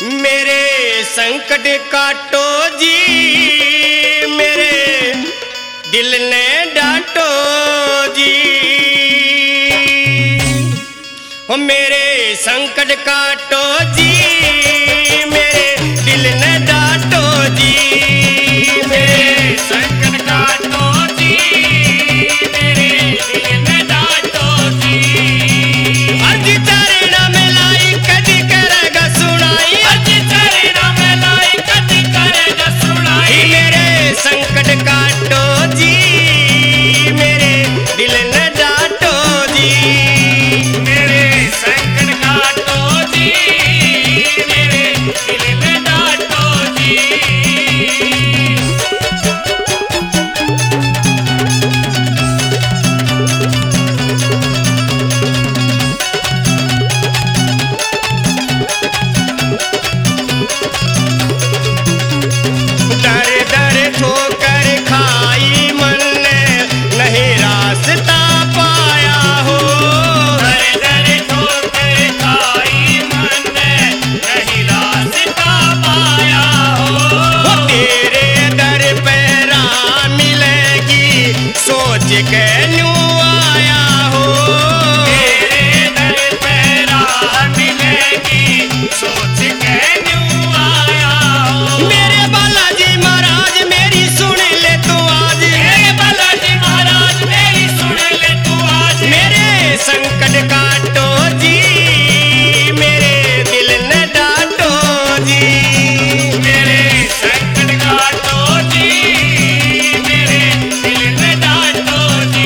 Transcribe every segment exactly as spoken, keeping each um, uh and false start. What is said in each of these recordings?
मेरे संकट काटो जी, मेरे दिल ने डांटो जी। ओ मेरे संकट काटो जी, मेरे दिल ने डांटो जी। मेरे संकट काटो जी, मेरे दिल ने डांटो जी। अर्ज तेरे नाम लाई कदी करेगा सुनाई, अर्ज तेरे नाम लाई कदी करेगा सुनाई। मेरे संकट काटो जी, मेरे दिल ने डांटो जी। मेरे संकट काटो जी, मेरे दिल ने डांटो जी। दर दर ठोकर खाई मन ने नहीं रास्ता पाया हो। दर दर ठोकर खाई मन ने नहीं रास्ता पाया हो। तेरे दर पे राह मिलेगी सोच के यूं आया हो। तेरे दर पे राह मिलेगी सोच के यूं आया हो। मेरे बालाजी महाराज मेरी सुन ले तू आज, मेरे बालाजी महाराज मेरी सुन ले तू आज। मेरे संकट काटो जी, मेरे दिल ने डांटो जी। मेरे संकट काटो जी, मेरे दिल ने डांटो जी।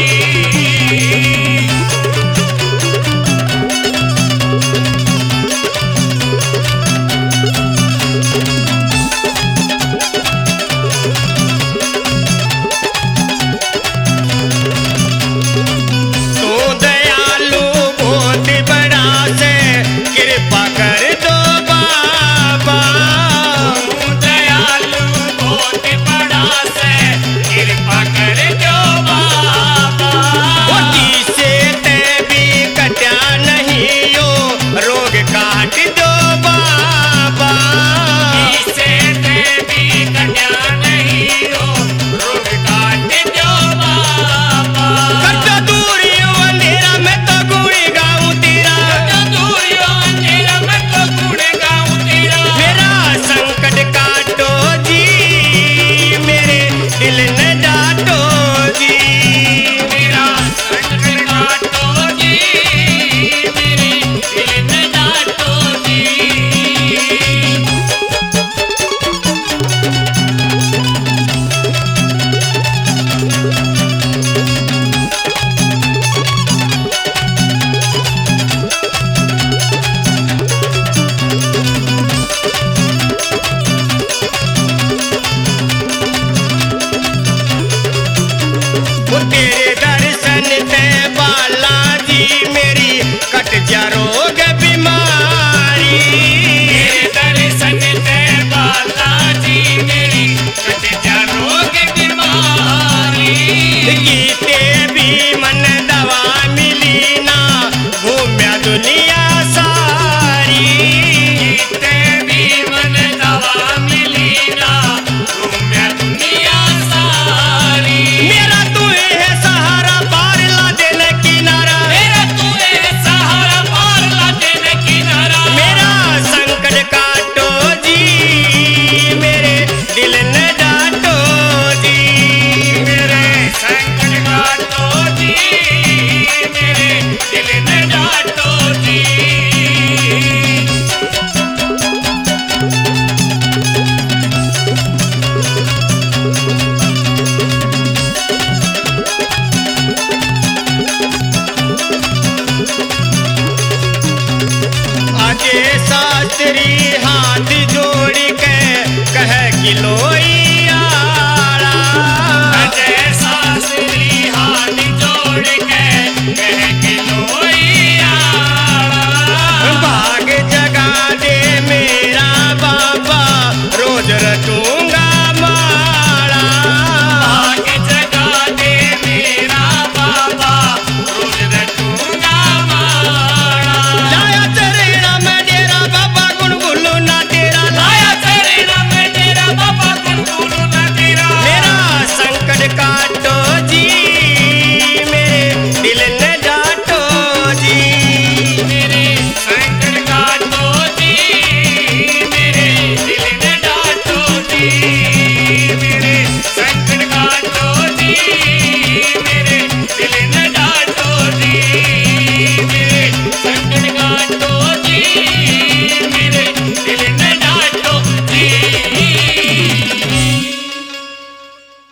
तू दयालु बहुत बड़ा से कृपा कर दो बाबा। तू दयालु बहुत बड़ा से कृपा कर दो बाबा। से ते भी कटा नहीं यो रोग काट दो बाबा। से ते भी कटा नहीं यो रोग काट दो बाबा। कर दो दूर यो अंधेरा मैं तो गुण गाऊं तेरा, कर दो दूर यो अंधेरा मैं तो गुण गाऊं तेरा। मेरा संकट काटो जी, मेरे दिल ने डांटो जी। मेरा संकट काटो जी, मेरे दिल ने डांटो जी। वो तेरे दर्शन से बालाजी मेरी कट जा रोग बीमारी। तेरे दर्शन से बालाजी मेरी कट जा रोग बीमारी। गीते भी मन दवा मिली ना घूम्या दुनिया सारी। गीते भी मन दवा मिली ना घूम्या दुनिया सारी। मेरा तू है सहारा पार ला देने किनारा, मेरा तू है सहारा पार ला देने किनारा। मेरा संकट काटो जी, मेरे दिल ने डांटो जी। मेरे संकट काटो जी, मेरे दिल ने डांटो जी। अजय शास्त्री